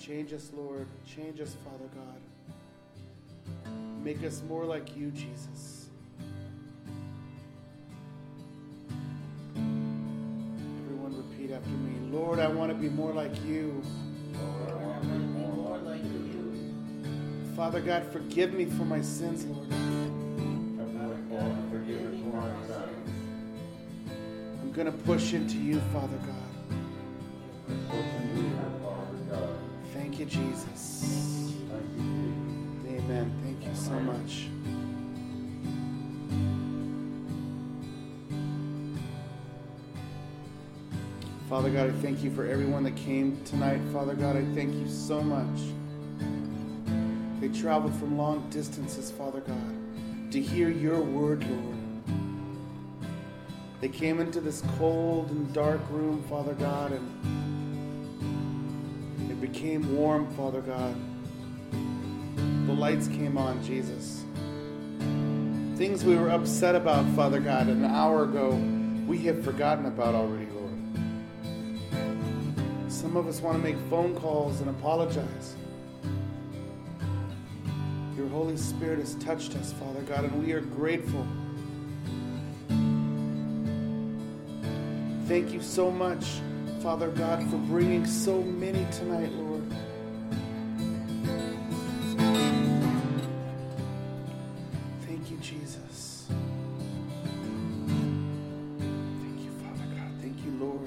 Change us, Lord. Change us, Father God. Make us more like you, Jesus. Everyone repeat after me. Lord, I want to be more like you. Lord, I want to be more like you. Father God, forgive me for my sins, Lord. Forgive me for my sins. I'm going to push into you, Father God. Thank you, Jesus. Amen. Thank you so much. Father God, I thank you for everyone that came tonight. Father God, I thank you so much. They traveled from long distances, Father God, to hear your word, Lord. They came into this cold and dark room, Father God, and it became warm, Father God. The lights came on, Jesus. Things we were upset about, Father God, an hour ago, we have forgotten about already, Lord. Some of us want to make phone calls and apologize. Your Holy Spirit has touched us, Father God, and we are grateful. Thank you so much, Father God, for bringing so many tonight, Lord. Thank you, Jesus. Thank you, Father God. Thank you, Lord.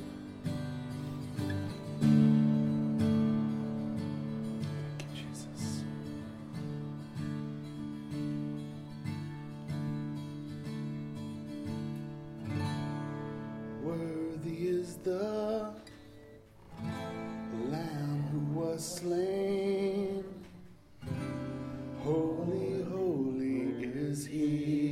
Thank you, Jesus. Worthy is the Lamb who was slain. Holy, holy is He.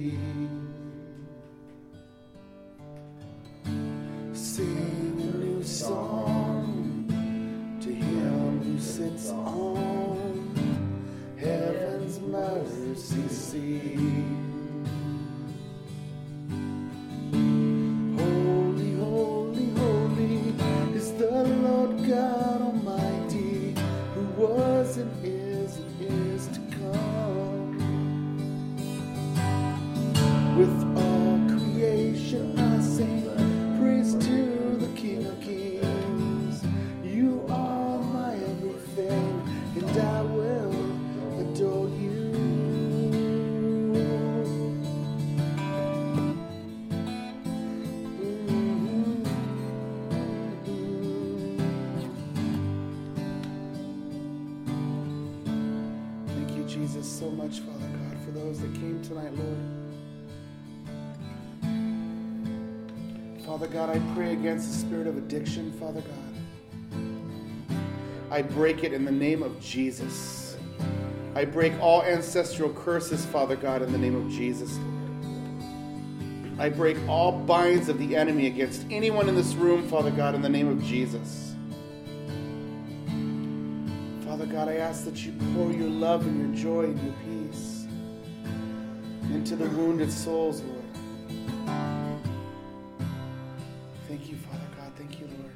Sing a new song to Him who sits on heaven's mercy seat. God Almighty, who was and is to come. With all creation I sing praise to the King of Kings. You are my everything, and I will adore you. Jesus, so much, Father God, for those that came tonight, Lord. Father God, I pray against the spirit of addiction, Father God. I break it in the name of Jesus. I break all ancestral curses, Father God, in the name of Jesus, Lord. I break all binds of the enemy against anyone in this room, Father God, in the name of Jesus. Father God, I ask that you pour your love and your joy and your peace into the wounded souls, Lord. Thank you, Father God. Thank you, Lord.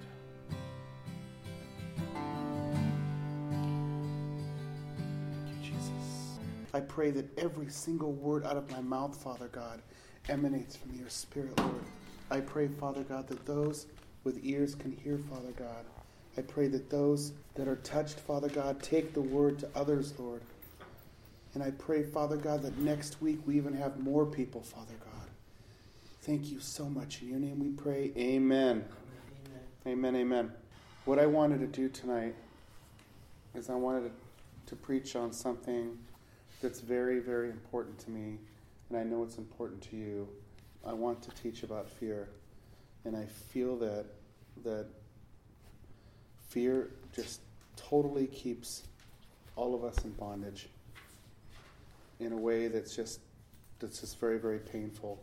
Thank you, Jesus. I pray that every single word out of my mouth, Father God, emanates from your Spirit, Lord. I pray, Father God, that those with ears can hear, Father God. I pray that those that are touched, Father God, take the word to others, Lord. And I pray, Father God, that next week we even have more people, Father God. Thank you so much. In your name we pray. Amen. Amen, amen. What I wanted to do tonight is I wanted to preach on something that's very, very important to me, and I know it's important to you. I want to teach about fear, and I feel that fear just totally keeps all of us in bondage in a way that's just very, very painful.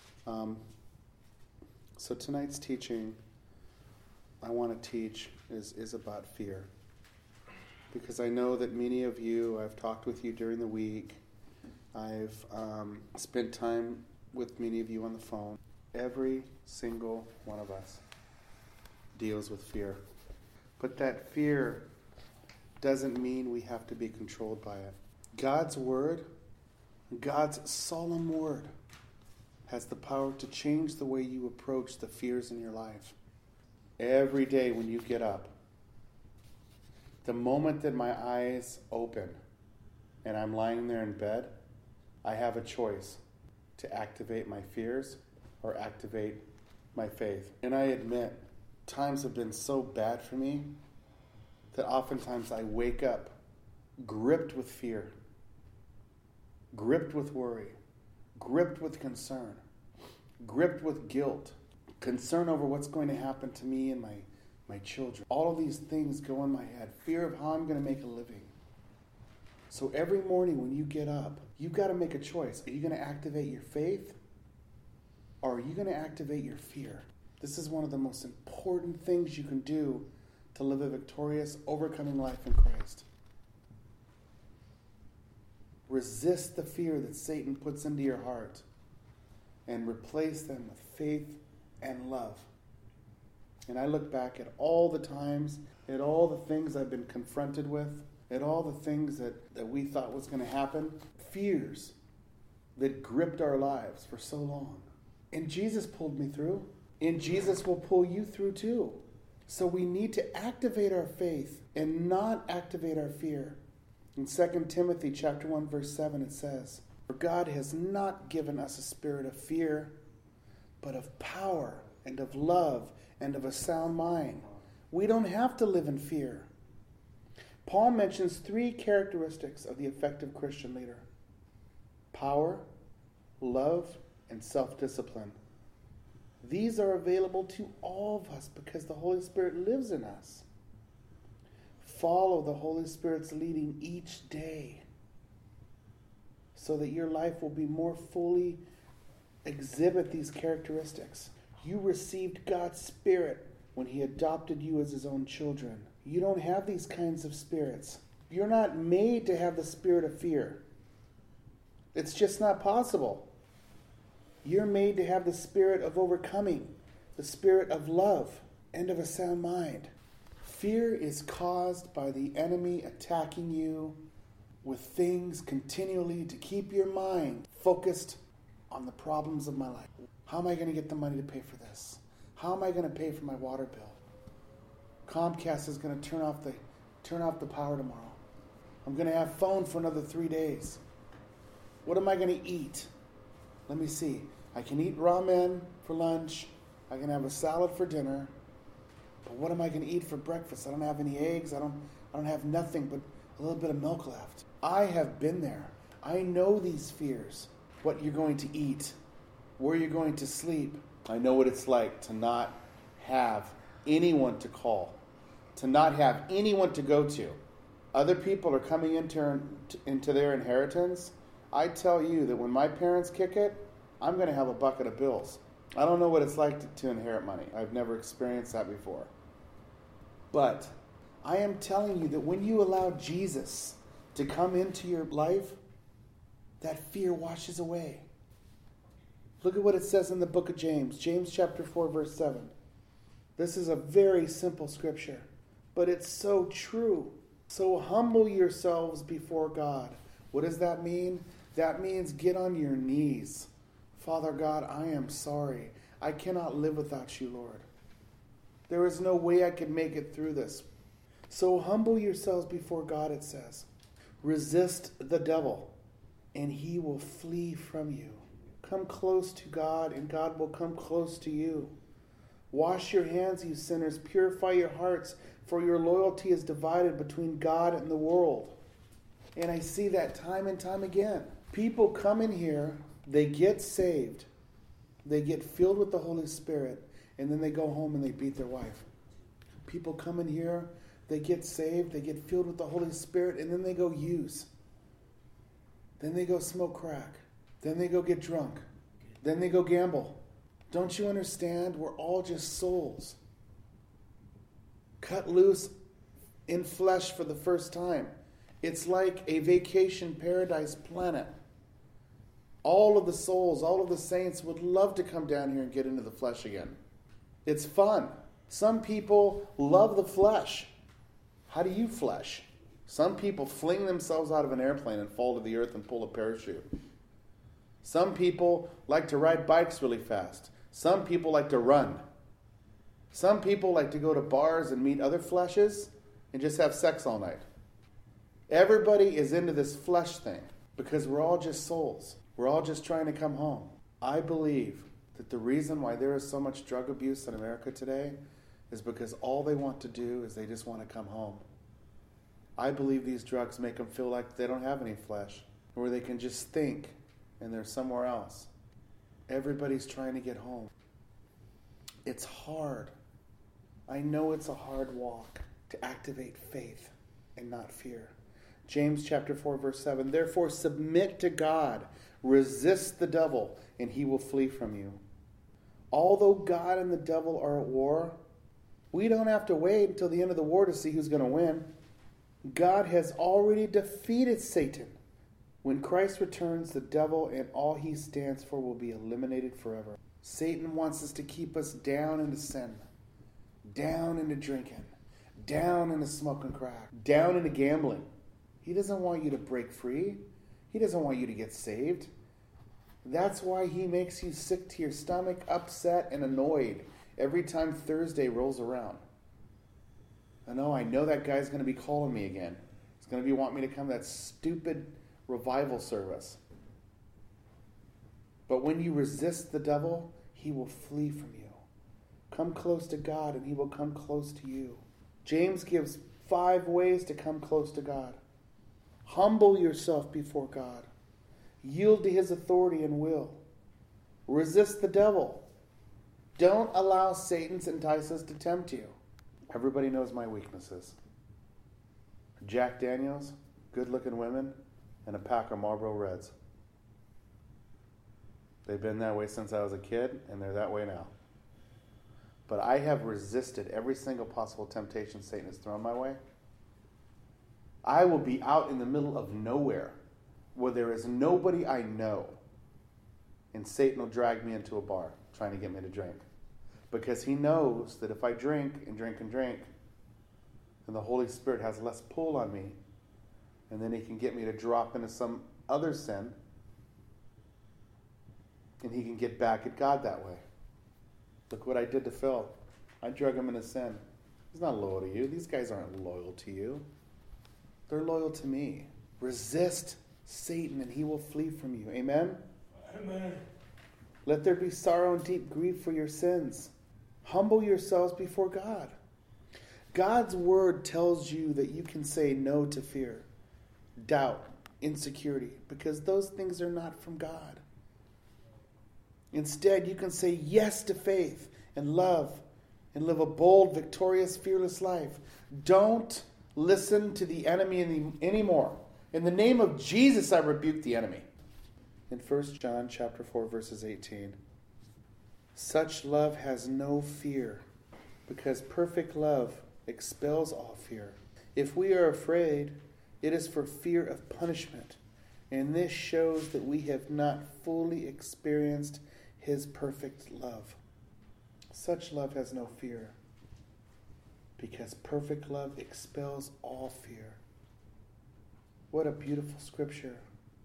So tonight's teaching I want to teach is about fear. Because I know that many of you, I've talked with you during the week. I've spent time with many of you on the phone. Every single one of us deals with fear. But that fear doesn't mean we have to be controlled by it. God's word, God's solemn word, has the power to change the way you approach the fears in your life. Every day when you get up, the moment that my eyes open and I'm lying there in bed, I have a choice to activate my fears or activate my faith. And I admit, times have been so bad for me that oftentimes I wake up gripped with fear, gripped with worry, gripped with concern, gripped with guilt, concern over what's going to happen to me and my children. All of these things go in my head. Fear of how I'm going to make a living. So every morning when you get up, you've got to make a choice. Are you going to activate your faith or are you going to activate your fear? This is one of the most important things you can do to live a victorious, overcoming life in Christ. Resist the fear that Satan puts into your heart and replace them with faith and love. And I look back at all the times, at all the things I've been confronted with, at all the things that we thought was going to happen, fears that gripped our lives for so long. And Jesus pulled me through. And Jesus will pull you through too. So we need to activate our faith and not activate our fear. In 2 Timothy chapter 1, verse 7, it says, "For God has not given us a spirit of fear, but of power and of love and of a sound mind." We don't have to live in fear. Paul mentions 3 characteristics of the effective Christian leader: power, love, and self-discipline. These are available to all of us because the Holy Spirit lives in us. Follow the Holy Spirit's leading each day so that your life will be more fully exhibit these characteristics. You received God's Spirit when He adopted you as His own children. You don't have these kinds of spirits. You're not made to have the spirit of fear. It's just not possible. You're made to have the spirit of overcoming, the spirit of love, and of a sound mind. Fear is caused by the enemy attacking you with things continually to keep your mind focused on the problems of my life. How am I going to get the money to pay for this? How am I going to pay for my water bill? Comcast is going to turn off the power tomorrow. I'm going to have phone for another 3 days. What am I going to eat? Let me see. I can eat ramen for lunch. I can have a salad for dinner. But what am I going to eat for breakfast? I don't have any eggs. I don't have nothing but a little bit of milk left. I have been there. I know these fears. What you're going to eat, where you're going to sleep. I know what it's like to not have anyone to call, to not have anyone to go to. Other people are coming into their inheritance. I tell you that when my parents kick it, I'm going to have a bucket of bills. I don't know what it's like to inherit money. I've never experienced that before. But I am telling you that when you allow Jesus to come into your life, that fear washes away. Look at what it says in the book of James. James chapter 4, verse 7. This is a very simple scripture, but it's so true. So humble yourselves before God. What does that mean? That means get on your knees. Father God, I am sorry. I cannot live without you, Lord. There is no way I could make it through this. So humble yourselves before God, it says. Resist the devil, and he will flee from you. Come close to God, and God will come close to you. Wash your hands, you sinners. Purify your hearts, for your loyalty is divided between God and the world. And I see that time and time again. People come in here, they get saved, they get filled with the Holy Spirit, and then they go home and they beat their wife. People come in here, they get saved, they get filled with the Holy Spirit, and then they go use. Then they go smoke crack. Then they go get drunk. Then they go gamble. Don't you understand? We're all just souls cut loose in flesh for the first time. It's like a vacation paradise planet. All of the souls, all of the saints would love to come down here and get into the flesh again. It's fun. Some people love the flesh. How do you flesh? Some people fling themselves out of an airplane and fall to the earth and pull a parachute. Some people like to ride bikes really fast. Some people like to run. Some people like to go to bars and meet other fleshes and just have sex all night. Everybody is into this flesh thing because we're all just souls. We're all just trying to come home. I believe that the reason why there is so much drug abuse in America today is because all they want to do is they just want to come home. I believe these drugs make them feel like they don't have any flesh, or they can just think and they're somewhere else. Everybody's trying to get home. It's hard. I know it's a hard walk to activate faith and not fear. James chapter 4, verse 7, therefore submit to God, resist the devil, and he will flee from you. Although God and the devil are at war, we don't have to wait until the end of the war to see who's going to win. God has already defeated Satan. When Christ returns, the devil and all he stands for will be eliminated forever. Satan wants us to keep us down into sin, down into drinking, down into smoking crack, down into gambling. He doesn't want you to break free. He doesn't want you to get saved. That's why he makes you sick to your stomach, upset, and annoyed every time Thursday rolls around. I know that guy's going to be calling me again. He's going to be wanting me to come to that stupid revival service. But when you resist the devil, he will flee from you. Come close to God and he will come close to you. James gives 5 ways to come close to God. Humble yourself before God. Yield to his authority and will. Resist the devil. Don't allow Satan's entices to tempt you. Everybody knows my weaknesses. Jack Daniels, good-looking women, and a pack of Marlboro Reds. They've been that way since I was a kid, and they're that way now. But I have resisted every single possible temptation Satan has thrown my way. I will be out in the middle of nowhere where there is nobody I know, and Satan will drag me into a bar trying to get me to drink. Because he knows that if I drink and drink and drink, then the Holy Spirit has less pull on me, and then he can get me to drop into some other sin, and he can get back at God that way. Look what I did to Phil. I drug him into sin. He's not loyal to you. These guys aren't loyal to you. They're loyal to me. Resist Satan and he will flee from you. Amen? Amen. Let there be sorrow and deep grief for your sins. Humble yourselves before God. God's word tells you that you can say no to fear, doubt, insecurity, because those things are not from God. Instead, you can say yes to faith and love and live a bold, victorious, fearless life. Don't listen to the enemy anymore. In the name of Jesus, I rebuke the enemy. In 1 John chapter 4, verses 18, such love has no fear, because perfect love expels all fear. If we are afraid, it is for fear of punishment, and this shows that we have not fully experienced his perfect love. Such love has no fear, because perfect love expels all fear. What a beautiful scripture.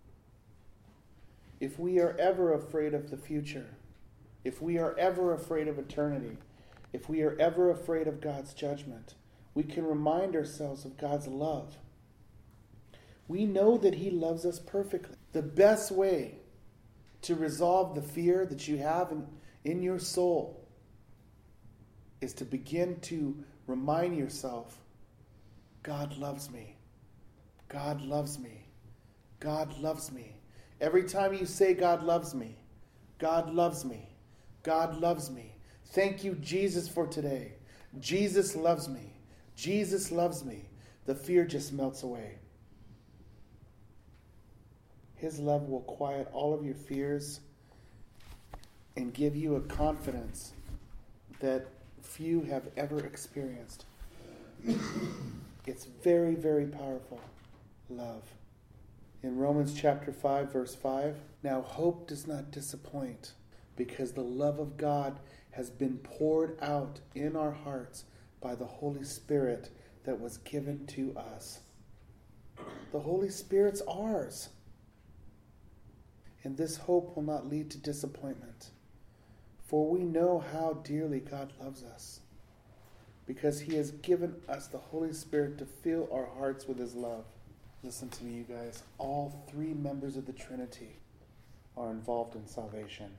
If we are ever afraid of the future, if we are ever afraid of eternity, if we are ever afraid of God's judgment, we can remind ourselves of God's love. We know that he loves us perfectly. The best way to resolve the fear that you have in your soul is to begin to remind yourself, God loves me. God loves me. God loves me. Every time you say God loves me, God loves me. God loves me. Thank you, Jesus, for today. Jesus loves me. Jesus loves me. The fear just melts away. His love will quiet all of your fears and give you a confidence that few have ever experienced. It's very, very powerful. Love. In Romans chapter 5, verse 5, now hope does not disappoint, because the love of God has been poured out in our hearts by the Holy Spirit that was given to us. The Holy Spirit's ours. And this hope will not lead to disappointment. For we know how dearly God loves us, because he has given us the Holy Spirit to fill our hearts with his love. Listen to me, you guys. All three members of the Trinity are involved in salvation.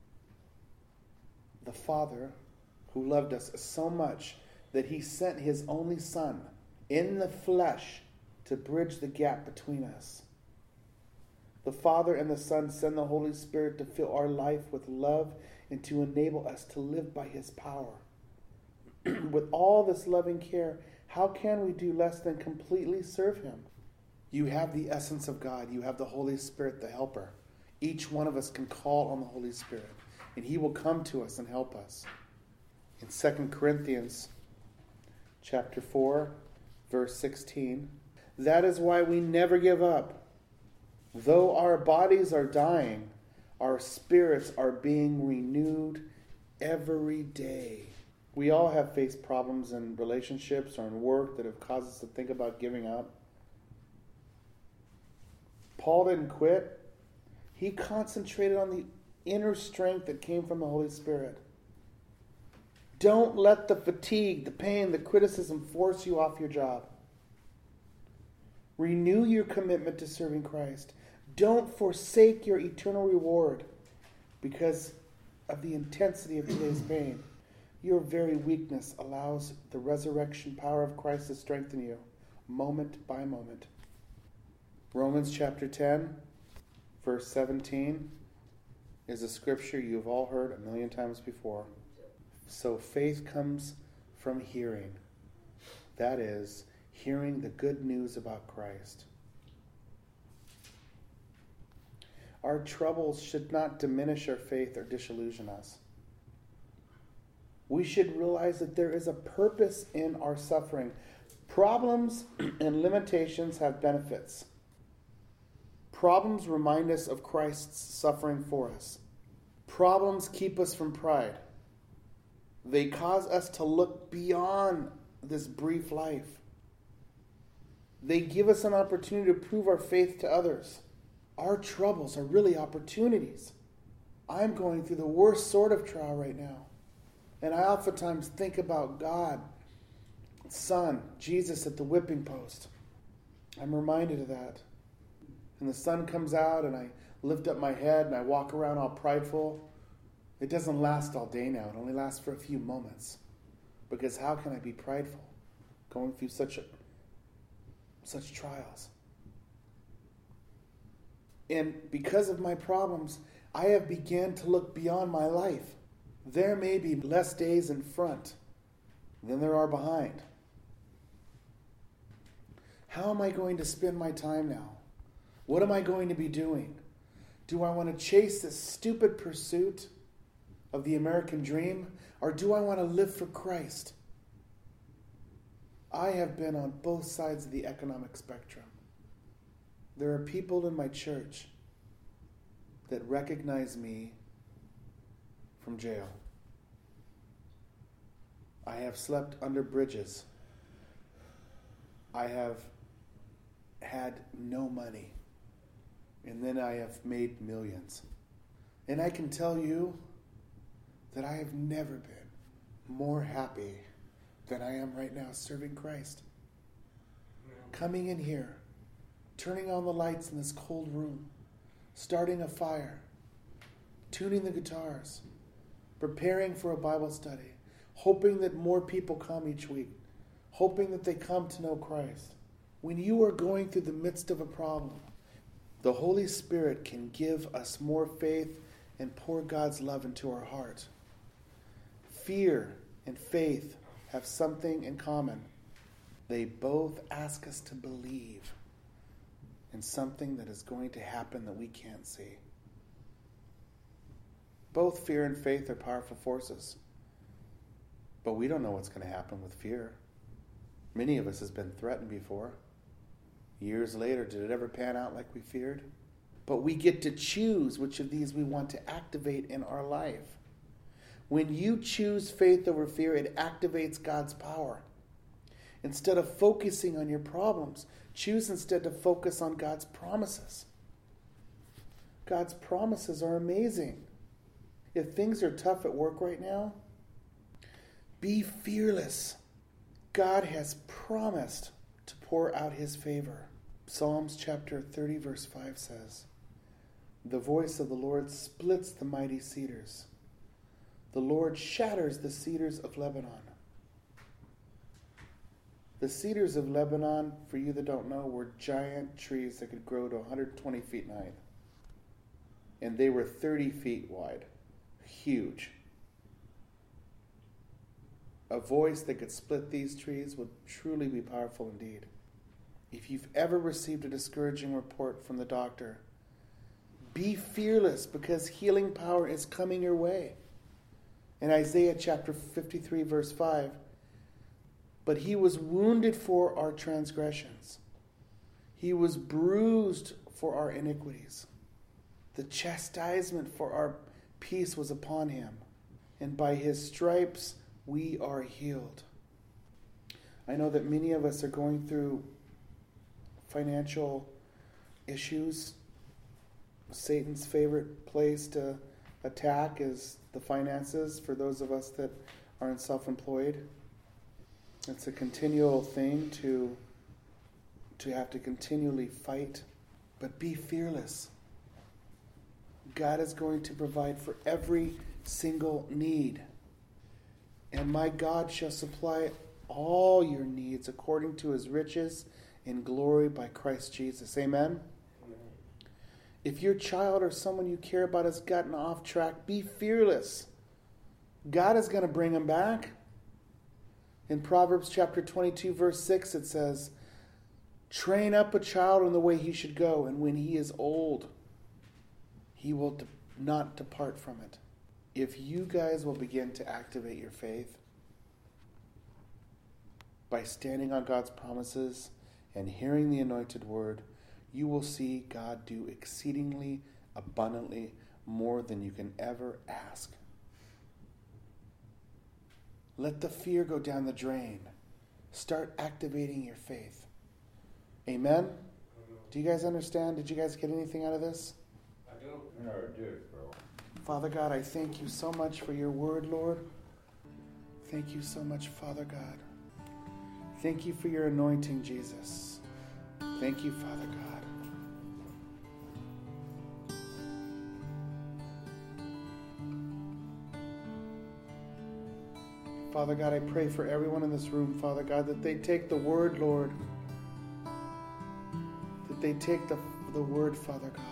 The Father, who loved us so much that he sent his only Son in the flesh to bridge the gap between us. The Father and the Son send the Holy Spirit to fill our life with love and to enable us to live by his power. With all this loving care, how can we do less than completely serve him? You have the essence of God. You have the Holy Spirit, the helper. Each one of us can call on the Holy Spirit, and he will come to us and help us. In 2 Corinthians chapter 4, verse 16, that is why we never give up. Though our bodies are dying, our spirits are being renewed every day. We all have faced problems in relationships or in work that have caused us to think about giving up. Paul didn't quit. He concentrated on the inner strength that came from the Holy Spirit. Don't let the fatigue, the pain, the criticism force you off your job. Renew your commitment to serving Christ. Don't forsake your eternal reward because of the intensity of today's pain. Your very weakness allows the resurrection power of Christ to strengthen you moment by moment. Romans chapter 10, verse 17 is a scripture you've all heard a million times before. So faith comes from hearing. That is, hearing the good news about Christ. Our troubles should not diminish our faith or disillusion us. We should realize that there is a purpose in our suffering. Problems and limitations have benefits. Problems remind us of Christ's suffering for us. Problems keep us from pride. They cause us to look beyond this brief life. They give us an opportunity to prove our faith to others. Our troubles are really opportunities. I'm going through the worst sort of trial right now. And I oftentimes think about God, Son, Jesus at the whipping post. I'm reminded of that. And the sun comes out and I lift up my head and I walk around all prideful. It doesn't last all day now. It only lasts for a few moments. Because how can I be prideful going through such trials? And because of my problems, I have begun to look beyond my life. There may be less days in front than there are behind. How am I going to spend my time now? What am I going to be doing? Do I want to chase this stupid pursuit of the American dream, or do I want to live for Christ? I have been on both sides of the economic spectrum. There are people in my church that recognize me from jail. I have slept under bridges. I have had no money. And then I have made millions. And I can tell you that I have never been more happy than I am right now serving Christ. Coming in here, turning on the lights in this cold room, starting a fire, tuning the guitars, preparing for a Bible study, hoping that more people come each week, hoping that they come to know Christ. When you are going through the midst of a problem, the Holy Spirit can give us more faith and pour God's love into our heart. Fear and faith have something in common. They both ask us to believe in something that is going to happen that we can't see. Both fear and faith are powerful forces. But we don't know what's going to happen with fear. Many of us has been threatened before. Years later, did it ever pan out like we feared? But we get to choose which of these we want to activate in our life. When you choose faith over fear, it activates God's power. Instead of focusing on your problems, choose instead to focus on God's promises. God's promises are amazing. If things are tough at work right now, be fearless. God has promised to pour out his favor. Psalms chapter 30 verse 5 says, "The voice of the Lord splits the mighty cedars. The Lord shatters the cedars of Lebanon." The cedars of Lebanon, for you that don't know, were giant trees that could grow to 120 feet in height. And they were 30 feet wide. Huge. A voice that could split these trees would truly be powerful indeed. If you've ever received a discouraging report from the doctor, be fearless because healing power is coming your way. In Isaiah chapter 53 verse 5, "But he was wounded for our transgressions. He was bruised for our iniquities. The chastisement for our peace was upon him, and by his stripes we are healed." I know that many of us are going through financial issues. Satan's favorite place to attack is the finances for those of us that are self-employed. It's a continual thing to have to continually fight, but be fearless. God is going to provide for every single need. "And my God shall supply all your needs according to his riches in glory by Christ Jesus." Amen? Amen. If your child or someone you care about has gotten off track, be fearless. God is going to bring them back. In Proverbs chapter 22 verse 6 it says, "Train up a child in the way he should go, and when he is old, he will not depart from it." If you guys will begin to activate your faith by standing on God's promises and hearing the anointed word, you will see God do exceedingly abundantly more than you can ever ask. Let the fear go down the drain. Start activating your faith. Amen? Do you guys understand? Did you guys get anything out of this? I do. Yeah, I did, bro. Father God, I thank you so much for your word, Lord. Thank you so much, Father God. Thank you for your anointing, Jesus. Thank you, Father God. Father God, I pray for everyone in this room, Father God, that they take the word, Lord. That they take the word, Father God.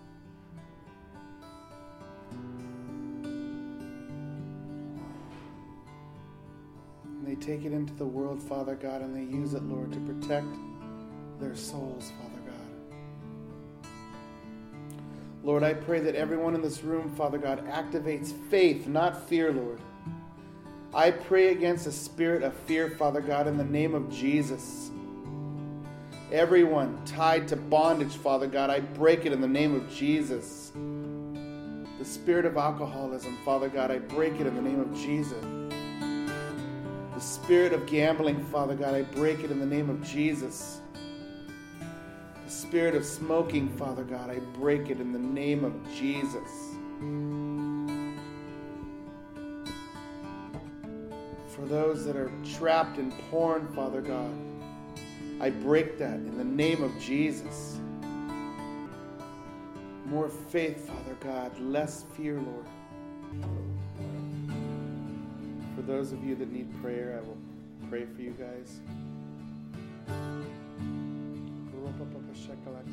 And they take it into the world, Father God, and they use it, Lord, to protect their souls, Father God. Lord, I pray that everyone in this room, Father God, activates faith, not fear, Lord. I pray against the spirit of fear, Father God, in the name of Jesus. Everyone tied to bondage, Father God, I break it in the name of Jesus. The spirit of alcoholism, Father God, I break it in the name of Jesus. The spirit of gambling, Father God, I break it in the name of Jesus. The spirit of smoking, Father God, I break it in the name of Jesus. For those that are trapped in porn, Father God, I break that in the name of Jesus. More faith, Father God, less fear, Lord. For those of you that need prayer, I will pray for you guys.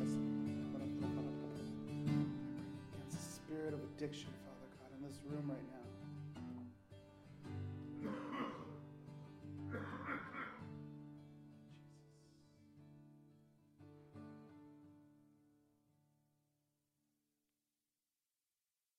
It's a spirit of addiction, Father God, in this room right now.